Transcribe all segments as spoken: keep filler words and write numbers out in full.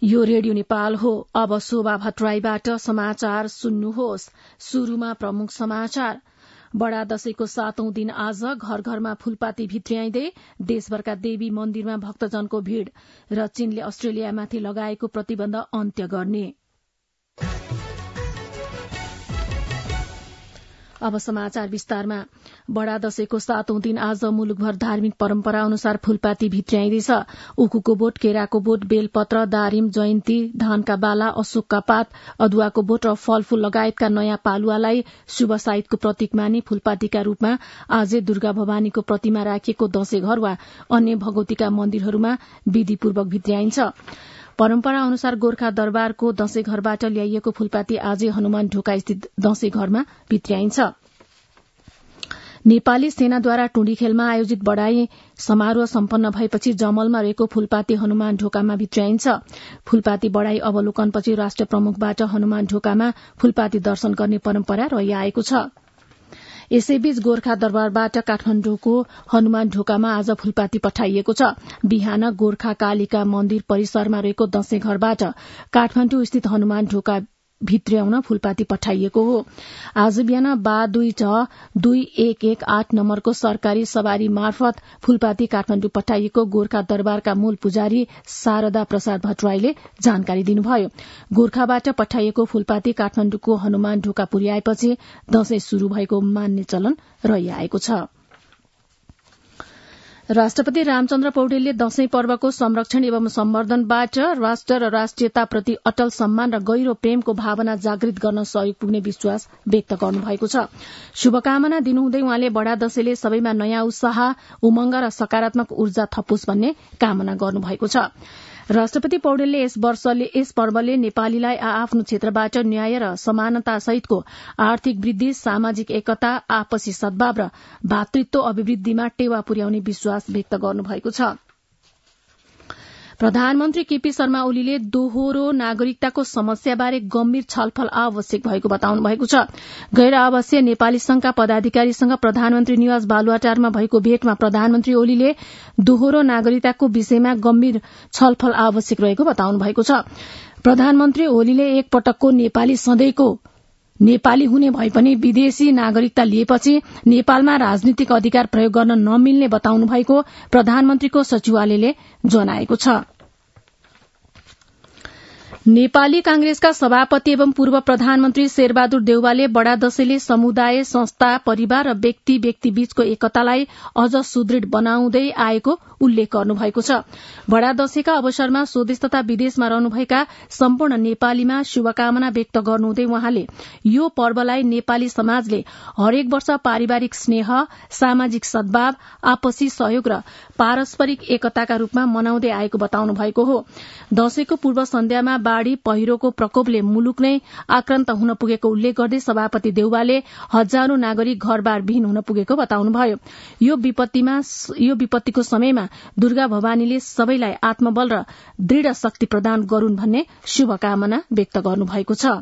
यो रेडियो नेपाल हो। अब शोभा भट्टराईबाट समाचार सुन्नुहोस्। सुरुमा प्रमुख समाचार। बडा दशैंको सातौं दिन आज घर घरमा फूलपाती भित्र्याइँदै देशभरका देवी मन्दिरमा भक्तजनको भीड़ र चीनले अस्ट्रेलियामाथि लगाएको प्रतिबन्ध अन्त्य गर्ने। अब समाचार विस्तारमा। बडा दशैंको सातौं दिन आज मुलुकभर धार्मिक परम्परा अनुसार फूलपाती भित्र्याइँदैछ। उखुको बोट, केराको बोट, बेलपत्र, दारिम, जयन्ती, धानका बाला, अशोकका पात, अदुवाको बोट र फलफूल लगायतका नयाँ पालुवालाई शुभ साइतको प्रतीक मानी फूलपातीका रूपमा आजै दुर्गा भवानीको प्रतिमा राखिएको दशैं घर वा अन्य भगवतीका मन्दिरहरूमा विधिपूर्वक भित्र्याइन्छ। परम्परा अनुसार गोर्खा दरबारको दशैं घरबाट ल्याइएको फूलपाती आजै हनुमान ढोका स्थित दशैं घरमा भित्र्याइन्छ। नेपाली सेनाद्वारा टुँडी खेलमा आयोजित बडाई समारोह सम्पन्न भएपछि जमलमा रहेको फूलपाती हनुमान ढोकामा भित्र्याइन्छ। फूलपाती बडाई अवलोकनपछि राष्ट्र प्रमुखबाट हनुमान ढोकामा फूलपाती दर्शन गर्ने परम्परा रहिआएको छ। यसैबीच गोर्खा दरबारबाट काठमाण्डुको हनुमान ढोकामा आज फूलपाती पठाइएको छ। बिहान गोर्खा कालिका मन्दिर परिसरमा रहेको दशैं घरबाट काठमाण्डु स्थित हनुमान ढोका भित्र्याउन फूलपाती पठाइएको हो। आज बिहान बा दुई छ दुई एक एक आठ नम्बरको सरकारी सवारी मार्फत फूलपाती काठमाण्डु पठाइएको गोर्खा दरबारका मूल पुजारी शारदा प्रसाद भट्टराईले जानकारी दिनुभयो। गोर्खाबाट पठाइएको फूलपाती काठमाण्डुको हनुमान ढोका पुर्याएपछि दशैं शुरू भएको मान्ने चलन रहिआएको छ। राष्ट्रपति रामचन्द्र पौडेलले दशैं पर्वको संरक्षण एवं सम्वर्धनबाट राष्ट्र र राष्ट्रियताप्रति अटल सम्मान र गहिरो प्रेमको भावना जागृत गर्न सहयोग पुग्ने विश्वास व्यक्त गर्नुभएको छ। शुभकामना दिनुहुँदै उहाँले बडा दशैंले सबैमा नयाँ उत्साह, उमंग र सकारात्मक ऊर्जा थपोस् भन्ने कामना गर्नुभएको छ। राष्ट्रपति पौडेलले यस वर्षले यस पर्वले नेपालीलाई आआफ्नो क्षेत्रबाट न्याय र समानता सहितको आर्थिक वृद्धि, सामाजिक एकता, आपसी सद्भाव र भातृत्व अभिवृद्धिमा टेवा पुर्याउने विश्वास व्यक्त गर्नुभएको छ। प्रधानमन्त्री केपी शर्मा ओलीले दोहोरो नागरिकताको समस्याबारे गम्भीर छलफल आवश्यक भएको बताउनु भएको छ। गैर आवासीय नेपाली संघका पदाधिकारीसँग प्रधानमन्त्री निवास बालुवाटारमा भएको भेटमा प्रधानमन्त्री ओलीले दोहोरो नागरिकताको विषयमा गम्भीर छलफल आवश्यक रहेको बताउनु भएको छ। प्रधानमन्त्री ओलीले एक पटकको नेपाली सधैँको नेपाली हुने भए पनि विदेशी नागरिकता लिएपछि नेपालमा राजनीतिक अधिकार प्रयोग गर्न नमिल्ने बताउनु भएको प्रधानमन्त्रीको सचिवालयले जनाएको छ। नेपाली कांग्रेसका सभापति एवं पूर्व प्रधानमन्त्री शेरबहादुर देउवाले बडा दशैंले समुदाय, संस्था, परिवार र व्यक्ति व्यक्ति बीचको एकतालाई अझ सुदृढ़ बनाउँदै आएको उल्लेख गर्नुभएको छ। बडा दशैंका अवसरमा स्वदेश तथा विदेशमा रहनुभएका सम्पूर्ण नेपालीमा शुभकामना व्यक्त गर्नुहुँदै उहाँले यो पर्वलाई नेपाली समाजले हरेक वर्ष पारिवारिक स्नेह, सामाजिक सद्भाव, आपसी सहयोग र पारस्परिक एकताका रूपमा मनाउँदै आएको बताउनु भएको हो। दशैंको पूर्व सन्ध्यामा बाढ़ी पहिरोको प्रकोपले मुलुक नै आक्रान्त हुन पुगेको उल्लेख गर्दै सभापति देउवाले हजारौं नागरिक घरबार विहीन हुन पुगेको बताउनुभयो। यो विपत्तिमा यो विपत्तिको समयमा दुर्गा भवानीले सबैलाई आत्मबल र दृढ़ शक्ति प्रदान गरून् भन्ने शुभकामना व्यक्त गर्नुभएको छ।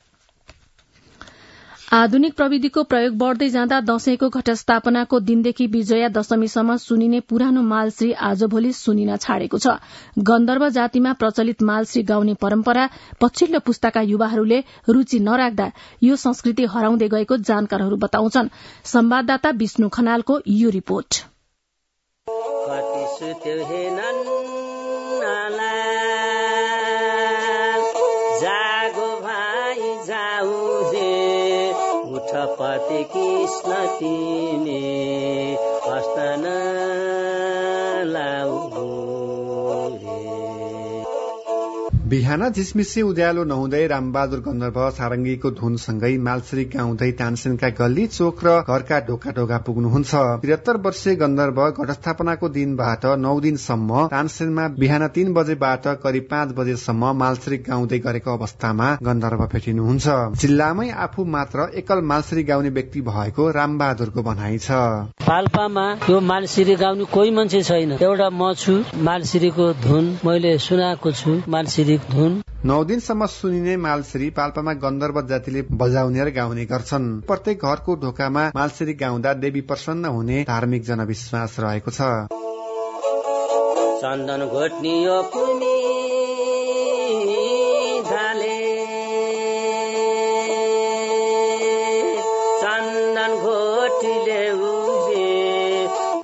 आधुनिक प्रविधिको प्रयोग बढ़दै जाँदा दशैंको घटस्थापनाको दिनदेखि विजया दशमीसम्म सुनिने पुरानो मालश्री आजभोलि सुनिन छाडेको छ। गन्धर्व जातिमा प्रचलित मालश्री गाउने परम्परा पछिल्लो पुस्ताका युवाहरूले रूचि नराख्दा यो संस्कृति हराउँदै गएको जानकारहरू बताउँछन्। संवाददाता विष्णु खनालको यो रिपोर्ट। पति कृष्ण तिमी हस्तन लाउ बिहान झिसमिसे उज्यालो नहुँदै रामबहादुर गन्धर्व सारङ्गीको धुनसँगै मालश्री गाउँदै तानसेनका गल्ली चोक र घरका ढोका ढोका पुग्नुहुन्छ। त्रिहत्तर वर्षीय गन्धर्व घटस्थापनाको दिनबाट नौ दिनसम्म तानसेनमा बिहान तीन बजेबाट करिब पाँच बजेसम्म मालश्री गाउँदै गरेको अवस्थामा गन्धर्व भेटिनुहुन्छ। जिल्लामै आफू मात्र एकल मालश्री गाउने व्यक्ति भएको रामबहादुरको भनाइ छ। पाल्पामा यो मालश्री गाउने कोही मान्छे छैन, एउटा म छु। मालश्रीको धुन मैले सुनाएको छु। मालश्री धुन नौ दिनसम्म सुनिने मालश्री पाल्पामा गन्धर्व जातिले बजाउने र गाउने गर्छन्। प्रत्येक घरको ढोकामा मालश्री गाउँदा देवी प्रसन्न हुने धार्मिक जनविश्वास रहेको छ। चन्दन घोट्नी यो कुनी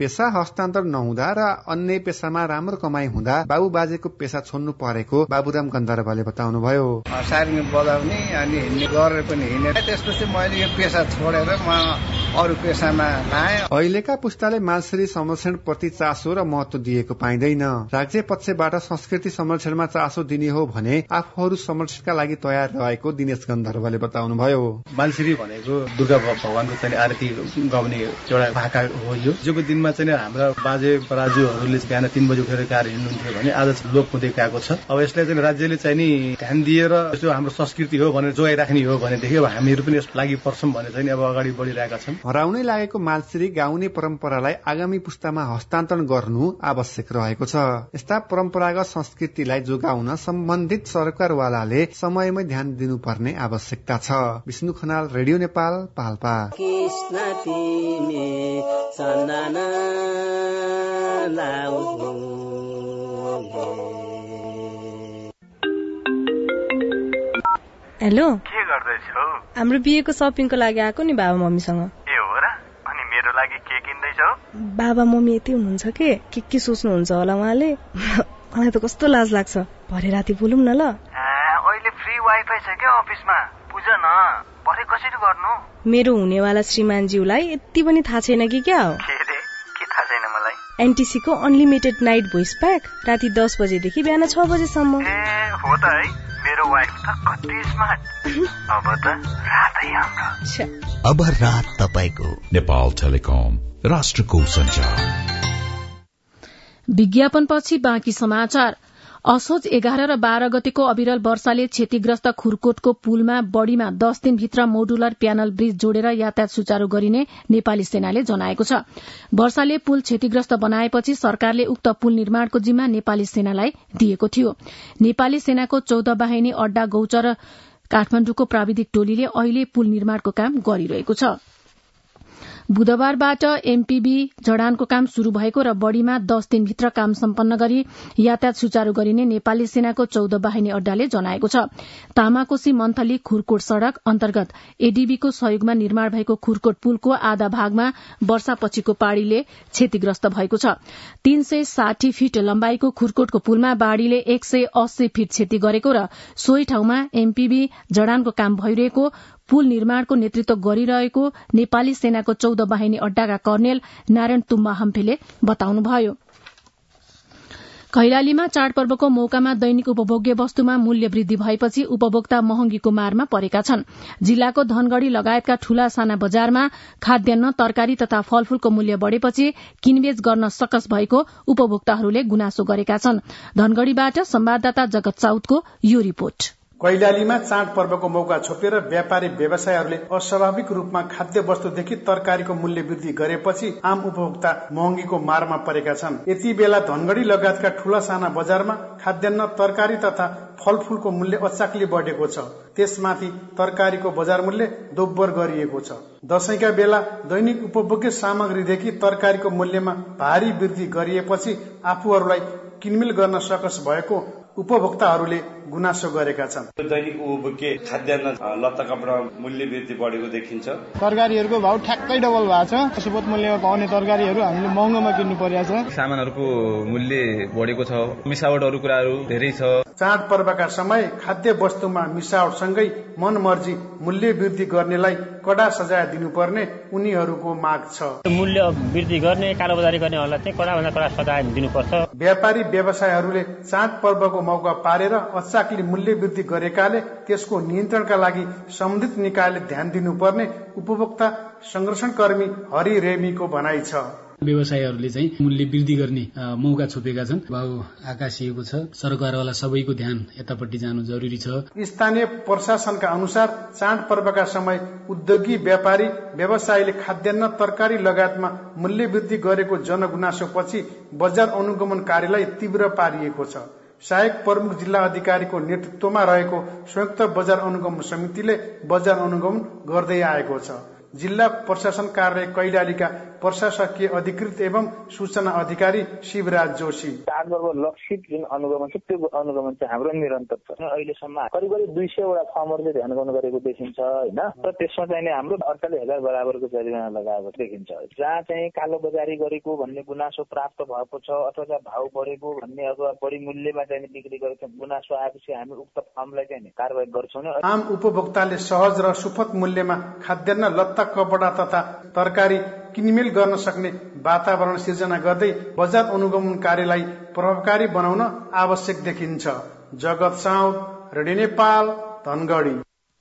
पेशा हस्तान्तरण नहुँदा र अन्य पेशामा राम्रो कमाई हुँदा बाबु बाजेको पेशा छोड्नु परेको बाबुराम गन्धर्वले बताउनुभयो। सारिङ बजाउने अनि हिँड्ने गरेर पनि हिँडे, त्यसपछि मैले यो पेशा छोडेर म अरू पेशामा लाएँ। अहिलेका पुस्ताले मालश्री संरक्षण प्रति चासो र महत्व दिएको पाइँदैन। राज्य पक्षबाट संस्कृति संरक्षणमा चासो दिने हो भने आफूहरू संरक्षणका लागि तयार रहेको दिनेश गन्धर्वले बताउनुभयो। मालश्री भनेको दुर्गा भगवानको चाहिँ आरती गाउने एउटा भाका हो। यो हिजोको दिनमा चाहिँ हाम्रा बाजे बराजुहरूले बिहान तीन बजी उठेर कार हिँड्नुहुन्थ्यो भने आज लोप हुँदै गएको छ। अब यसलाई चाहिँ राज्यले चाहिँ नि ध्यान दिएर जो हाम्रो संस्कृति हो भनेर जोगाइराख्ने हो भनेदेखि अब हामीहरू पनि यसको लागि पर्छौं भने चाहिँ अब अगाडि बढिरहेका छन्। हराउनै लागेको मालश्री गाउने परम्परालाई आगामी पुस्तामा हस्तान्तरण गर्नु आवश्यक रहेको छ। यस्ता परम्परागत संस्कृतिलाई जोगाउन सम्बन्धित सरकारवालाले समयमै ध्यान दिनुपर्ने आवश्यकता छ। विष्णु खनाल, रेडियो नेपाल, पाल्पा। हेलो, के गर्दैछौ? हाम्रो बिहेको सपिङको लागि आएको नि बाबा मम्मीसँग। ए हो र? अनि मेरो लागि के किन्दैछौ? बाबा मम्मी यति हुनुहुन्छ के के के सोच्नुहुन्छ होला उहाँले। मलाई त कस्तो लाज लाग्छ। भरे राति बोलौँ न ल। अहिले फ्री वाइफाई छ के अफिसमा? बुझ न, भरे कसरी गर्नु? मेरो हुनेवाला श्रीमानज्यूलाई यति पनि थाहा छैन कि क्या हो? के रे? के थाहा छैन मलाई? एनटीसी को अनलिमिटेड नाइट भोइस प्याक राति दस बजेदेखि बिहान छ बजेसम्म। ए हो त है, मेरो वाइफ त कति स्मार्ट। अब त रातै हाम्रो। अब रात तपाईको। नेपाल टेलिकम, राष्ट्रको सञ्चार। विज्ञापनपछि बाँकी समाचार। असोज एघार र बाह्र गतेको अविरल वर्षाले क्षतिग्रस्त खुरकोटको पुलमा बढ़ीमा दस दिनभित्र मोडुलर प्यानल ब्रिज जोडेर यातायात सुचारू गरिने नेपाली सेनाले जनाएको छ। वर्षाले पुल क्षतिग्रस्त बनाएपछि सरकारले उक्त पुल निर्माणको जिम्मा नेपाली सेनालाई दिएको थियो। नेपाली सेनाको चौध बाहिनी अड्डा गौचर काठमाडौँको प्राविधिक टोलीले अहिले पुल निर्माणको काम गरिरहेको छ। बुधबारबाट एमपीबी जडानको काम शुरू भएको र बढ़ीमा दस दिनभित्र काम सम्पन्न गरी यातायात सुचारू गरिने नेपाली सेनाको चौध बाहिनी अड्डाले जनाएको छ। तामाकोशी मन्थली खुरकोट सड़क अन्तर्गत एडीबीको सहयोगमा निर्माण भएको खुरकोट पुलको आधा भागमा वर्षापछिको पाड़ीले क्षतिग्रस्त भएको छ। तीन सय साठी फीट लम्बाइको खुरकोटको पुलमा बाढ़ीले एक सय अस्सी फीट क्षति गरेको र सोही ठाउँमा एमपीबी जडानको काम भइरहेको पुल निर्माणको नेतृत्व गरिरहेको नेपाली सेनाको चौध बाहिनी अड्डाका कर्णेल नारायण तुम्बा हम्फेले बताउनुभयो। कैलालीमा चाडपर्वको मौकामा दैनिक उपभोग्य वस्तुमा मूल्य वृद्धि भएपछि उपभोक्ता महँगीको मारमा परेका छन्। जिल्लाको धनगढ़ी लगायतका ठूला साना बजारमा खाद्यान्न, तरकारी तथा फलफूलको मूल्य बढ़ेपछि किनबेच गर्न सकस भएको उपभोक्ताहरूले गुनासो गरेका छन्। धनगढ़ीबाट संवाददाता जगत साउदको यो रिपोर्ट। कैलालीमा चाड पर्वको मौका छोपेर व्यापारी व्यवसायीहरूले अस्वाभाविक रूपमा खाद्य वस्तुदेखि तरकारीको मूल्य वृद्धि गरेपछि आम उपभोक्ता महँगीको मारमा परेका छन्। यति बेला धनगढ़ी लगायतका ठूला साना बजारमा खाद्यान्न, तरकारी तथा फलफूलको मूल्य अचाकली बढेको छ। त्यसमाथि तरकारीको बजार मूल्य दोब्बर गरिएको छ। दशैंका बेला दैनिक उपभोग्य सामग्रीदेखि तरकारीको मूल्यमा भारी वृद्धि गरिएपछि आफूहरूलाई किनमेल गर्न सकस भएको उपभोक्ताहरूले गुनासो गरेका छन्। दैनिक उपभोग्य खाद्यान्न, लत्ता कपडा मूल्य वृद्धि बढेको देखिन्छ। तरकारीहरूको भाउ ठ्याक्कै डबल भएको छ। सुपथ मूल्यमा पाउने तरकारीहरू हामीले महँगोमा किन्नु परिरहेको छ। सामानहरूको मूल्य बढेको छ। मिसावट अरू कुराहरू धेरै छ। चाड पर्वका समय खाद्य वस्तुमा मिसावटसँगै मनमर्जी मूल्य वृद्धि गर्नेलाई कडा सजाय दिनुपर्ने उनीहरूको माग छ। मूल्य वृद्धि गर्ने, कालोबजारी गर्नेहरूलाई चाहिँ कडाभन्दा कडा सजाय दिनुपर्छ। व्यापारी व्यवसायीहरूले चाड पर्वको मौका पारेर अचाकली मूल्य वृद्धि गरेकाले त्यसको नियन्त्रणका लागि सम्बन्धित निकायले ध्यान दिनुपर्ने उपभोक्ता संरक्षणकर्मी हरि रेमीको भनाइ छ। व्यवसायीहरूले चाहिँ मूल्य वृद्धि गर्ने मौका छोपेका छन्। भाउ आकाशिएको छ। सरकारवाला सबैको ध्यान यतापट्टि जानु जरुरी छ। स्थानीय प्रशासनका अनुसार चाड पर्वका समय उद्योगी व्यापारी व्यवसायीले खाद्यान्न, तरकारी लगायतमा मूल्य वृद्धि गरेको जनगुनासोपछि बजार अनुगमन कार्यलाई तीव्र पारिएको छ। सहायक प्रमुख जिल्ला अधिकारीको नेतृत्वमा रहेको संयुक्त बजार अनुगमन समितिले बजार अनुगमन गर्दै आएको छ। जिल्ला प्रशासन कार्यालय कैलालीका प्रशासकीय अधिकृत एवं सूचना अधिकारी शिवराज जोशी। चाडपर्व लक्षित जुन अनुगमन छ त्यो अनुगमन चाहिँ हाम्रो निरन्तर छ। अहिलेसम्म करिब करिब दुई सयवटा फर्महरू चाहिँ ध्यान गर्नु गरेको देखिन्छ होइन र त्यसमा चाहिँ हाम्रो अडचालिस हजार बराबरको जरिमाना लगाएको देखिन्छ। जहाँ चाहिँ कालो बजारी गरेको भन्ने गुनासो प्राप्त भएको छ अथवा भाउ बढेको भन्ने अथवा बढी मूल्यमा चाहिँ बिक्री गरेको गुनासो आएपछि हामी उक्त फर्मलाई चाहिँ कारबाही गर्छौँ। आम उपभोक्ताले सहज र सुपथ मूल्यमा खाद्यान्न, लत्ता, कपडा तथा तरकारी किनमेल गर्न सक्ने वातावरण सिर्जना गर्दै बजार अनुगमन कार्यलाई प्रभावकारी बनाउन आवश्यक देखिन्छ। जगत साउद, रेडियो नेपाल, धनगढ़ी।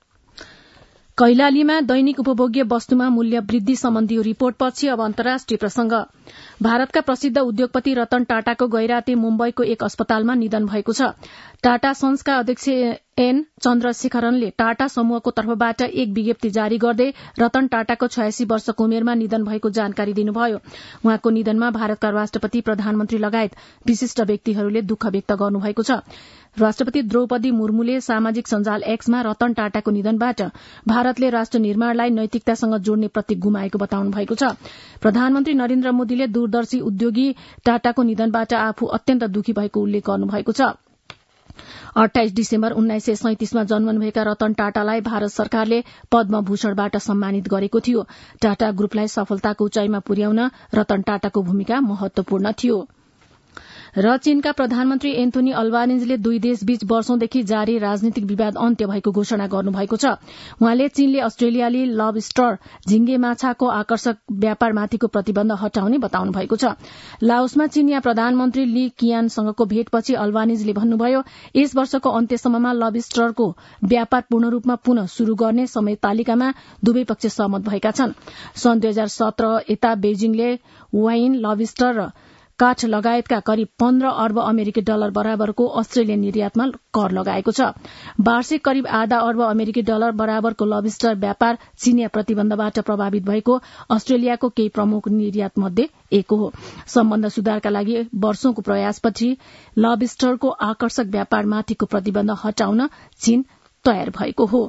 कैलालीमा दैनिक उपभोग्य वस्तुमा मूल्य वृद्धि सम्बन्धी रिपोर्ट पछि अब अन्तर्राष्ट्रिय प्रसंग। भारतका प्रसिद्ध उद्योगपति रतन टाटाको गैराते मुम्बईको एक अस्पतालमा निधन भएको छ। टाटा सन्सका अध्यक्ष एन चन्द्रशेखरनले टाटा समूहको तर्फबाट एक विज्ञप्ति जारी गर्दै रतन टाटाको छयासी वर्षको उमेरमा निधन भएको जानकारी दिनुभयो। उहाँको निधनमा भारतका राष्ट्रपति, प्रधानमन्त्री लगायत विशिष्ट व्यक्तिहरूले दुःख व्यक्त गर्नुभएको छ। राष्ट्रपति द्रौपदी मुर्मुले सामाजिक सञ्जाल एक्समा रतन टाटाको निधनबाट भारतले राष्ट्र निर्माणलाई नैतिकतासँग जोड्ने प्रतीक गुमाएको बताउनु भएको छ। प्रधानमन्त्री नरेन्द्र मोदीले दूरदर्शी उद्योगी टाटाको निधनबाट आफू अत्यन्त दुखी भएको उल्लेख गर्नुभएको छ। अठाइस डिसेम्बर उन्नाइस सय सैंतिसमा जन्मनुभएका रतन टाटालाई भारत सरकारले पद्म भूषणबाट सम्मानित गरेको थियो। टाटा ग्रुपलाई सफलताको उचाइमा पुर्याउन रतन टाटाको भूमिका महत्वपूर्ण थियो। र चीनका प्रधानमन्त्री एन्थोनी अल्बानिजले दुई देशबीच वर्षौंदेखि जारी राजनीतिक विवाद अन्त्य भएको घोषणा गर्नुभएको छ। उहाँले चीनले अस्ट्रेलियाली लबस्टर, झिंगे माछाको आकर्षक व्यापारमाथिको प्रतिबन्ध हटाउने बताउनु भएको छ। लाओसमा चीनिया प्रधानमन्त्री ली कियानसँगको भेटपछि अल्बानिजले भन्नुभयो, यस वर्षको अन्त्यसम्ममा लबस्टरको व्यापार पूर्ण रूपमा पुनः शुरू गर्ने समय तालिकामा दुवै पक्ष सहमत भएका छन्। सन् दुई हजार सत्र यता बेजिङले वाइन, लबस्टर र काठ लगायतका करिब पन्ध्र अर्ब अमेरिकी डलर बराबरको अस्ट्रेलियन निर्यातमा कर लगाएको छ। वार्षिक करिब आधा अर्ब अमेरिकी डलर बराबरको लबस्टर व्यापार चीनिया प्रतिबन्धबाट प्रभावित भएको अस्ट्रेलियाको केही प्रमुख निर्यात मध्ये एक हो। सम्बन्ध सुधारका लागि वर्षौंको प्रयासपछि लबस्टरको आकर्षक व्यापारमाथिको प्रतिबन्ध हटाउन चीन तयार भएको हो।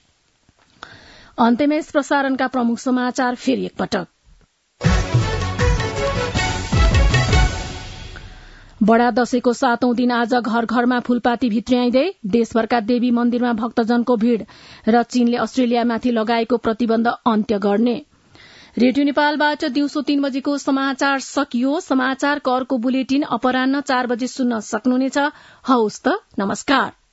अन्त्यमा यस प्रसारणका प्रमुख समाचार फेरि एकपटक। बडा दशैंको सातौं दिन आज घर घरमा फूलपाती भित्र्याइँदै देशभरका देवी मन्दिरमा भक्तजनको भीड़ र चीनले अस्ट्रेलियामाथि लगाएको प्रतिबन्ध अन्त्य गर्ने। रेडियो नेपालबाट दिउँसो तीन बजेको समाचार सकियो। समाचारको अर्को बुलेटिन अपराह्न चार बजे सुन्न सक्नुहुनेछ। हवस् त, नमस्कार।